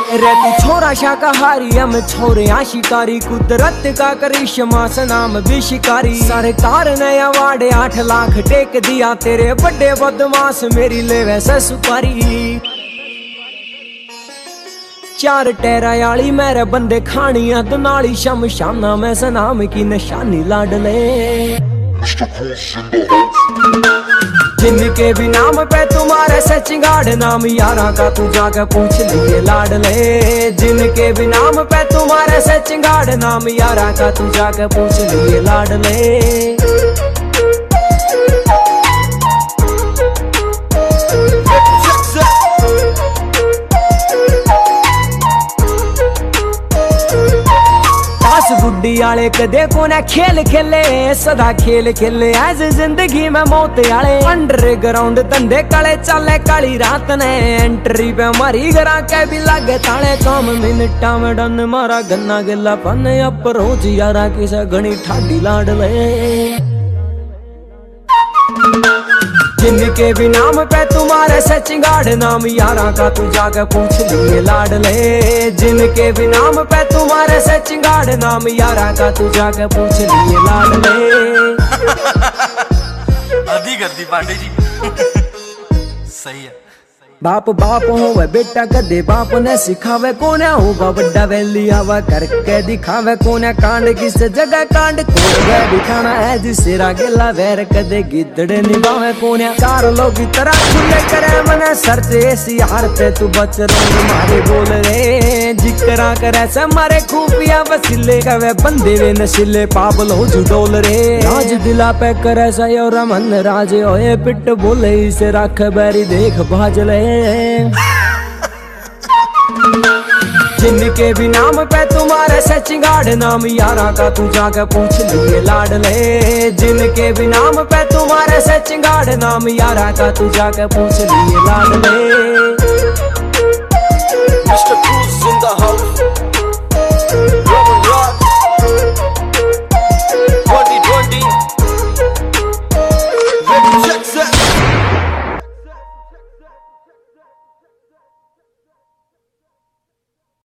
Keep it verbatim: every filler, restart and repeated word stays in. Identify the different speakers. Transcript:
Speaker 1: रहती छोरा शाकाहारी हम छोरे शिकारी, कुदरत का करिश्मा सनाम भी शिकारी। सरकार ने अवार्ड आठ लाख टेक दिया, तेरे बड़े बदमाश मेरी ले वैसे सुपारी। चार टेरा आली मेरे बंदे खानिया दनाली, शमशाना में सनाम की निशानी लाडले। जिनके भी नाम पे तुम्हारे से चिंगाड़ नाम यारा का तू जाके पूछ लिए लाडले। जिनके भी नाम पे तुम्हारे से चिंगाड़ नाम यारा का तू जाके पूछ लिए लाडले। गुड्डी आले कदे कोने खेल खेले, सदा खेल खेले ऐज जिंदगी में मौत आले। अंडरग्राउंड धंधे काले चाले काली रात ने, एंट्री पे मारी घरा के भी लागे ताले। काम मिनटा में डन मारा गन्ना गिला पन, अप्रोच यारा किसे घनी ठाडी लाडले। जिनके भी नाम पे तुम्हारे से चिंगाड़ नाम यारा का तू जाके पूछ लिए लाडले। जिनके भी नाम पे तुम्हारे से चिंगाड़ नाम यारा का तू जाके पूछ लिए लाडले।
Speaker 2: आदि गर्दी पांडे जी सही है।
Speaker 1: बाप बाप होवे बेटा कदे बाप ने सिखावे, कोने होगा बड़ा वैली आवा करके दिखावे। कोने कांड किस जगह कांड कोने दिखाना है, जिसे रागेला वैर कदे गिद्दड़े निभावे। कोने चार लोग तरह खुले करे मने सर्च ऐसी हारते तू बच रंग मारे बोल रे। जिकरा करे से मारे खूबिया वसीले कवे बंदे वे नशीले पाप लो जुडोल रे। राज दिला पे करे से और मन राज होए पिट बोले इसे रख बैरी देख भाजले। जिनके भी नाम पे तुम्हारे से चिंगाड़ नाम यारा का तू जाके पूछ लिए लाडले। जिनके भी नाम पे तुम्हारे से चिंगाड़ नाम यारा का तू जाके पूछ लिए लाडले।
Speaker 2: Mister Cruise in the house।